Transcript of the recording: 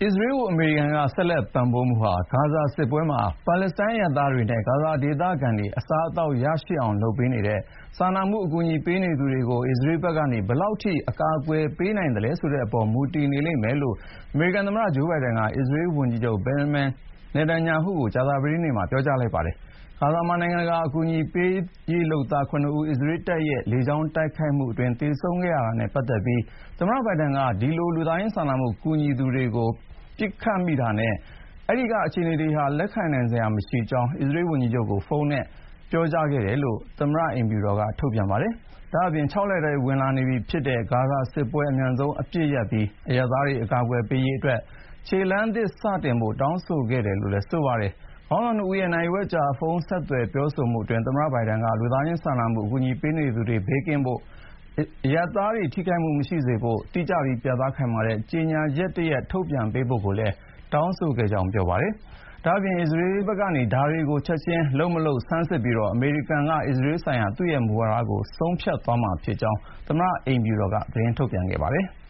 အစ္စရေးကိုအမေရိကန်ကဆက်လက်ပံ့ပိုးမှုဟာဂါဇာစစ်ပွဲမှာပါလက်စတိုင်းအရပ်သားတွေနဲ့ဂါဇာဒေသခံတွေအစားအသောက်ရရှိအောင်လုပ်ပေးနေတဲ့စာနာမှုအကူအညီပေးနေသူတွေကိုအစ္စရေးဘက်ကနေဘယ်လောက်ထိအကာအကွယ်ပေးနိုင်သလဲဆိုတဲ့အပေါ်မူတည်နေလိမ့်မယ်လို့အမေရိကန်သမ္မတဂျိုးဘိုင်ဒန်ကအစ္စရေးဝန်ကြီးချုပ်ဘင်ဂျမင်နေတန်ယာဟုကိုကြာသပတေးနေ့မှာပြောကြားလိုက်ပါတယ်။ဂါဇာမှာနိုင်ငံတကာအကူအညီပေးရေးလုပ်သား9 ဦးအစ္စရေးတပ်ရဲ့လေကြောင်းတိုက်ခိုက်မှုအတွင်းသေဆုံးခဲ့ရတာနဲ့ပတ်သက်ပြီးသမ္မတဘိုင်ဒန်ကဒီလိုလူသားချင်းစာနာမှုကူညီသူတွေကိုပစ်ခတ်မိတာနဲ့အဲဒီကအခြေအနေတွေဟာလက်ခံနိုင်စရာမရှိကြောင်းအစ္စရေးဝန်ကြီးချုပ်ကိုဖုန်းနဲ့ပြောကြားခဲ့တယ်လို့သမ္မတအိမ်ဖြူတော်ကထုတ်ပြန်ပါတယ်။ဒါ့အပြင်6 လထဲဝင်လာနေပြီဖြစ်တဲ့ဂါဇာစစ်ပွဲအမြန်ဆုံးအပြစ်ရပ်ပြီးအရပ်သားတွေအကာအကွယ်ပေးရေးအတွက်ခြေလှမ်းသစ်စတင်ဖို့တောင်းဆိုခဲ့တယ်လို့လည်းဆိုပါတယ်။ခေါင်းဆောင်2 ဦးရဲ့နိုင်ဝက်ကြာဖုန်းဆက်သွယ်ပြောဆိုမှုအတွင်းသမ္မတဘိုင်ဒန်ကလူသားချင်းစာနာမှုအကူအညီပေးနေသူတွေဘေးကင်းဖို့အရပ်သားတွေထိခိုက်မှုမရှိစေဖို့တိကျပြီးပြသခိုင်မာတဲ့ကြေညာချက်တရပ်ထုတ်ပြန်ပေးဖို့ကိုလည်းတောင်းဆိုခဲ့ကြောင်းပြောပါတယ်။ဒါ့အပြင်အစ္စရေးဘက်ကနေဒါတွေကိုချက်ချင်းလုပ်မလုပ်ဆန်းစစ်ပြီးအမေရိကန်ကအစ္စရေးဆိုင်ရာသူ့ရဲ့မူဝါဒကိုဆုံးဖြတ်သွားမှာဖြစ်ကြောင်းသမ္မတအိမ်ဖြူတော်ကသတင်းထုတ်ပြန်ခဲ့ပါတယ်။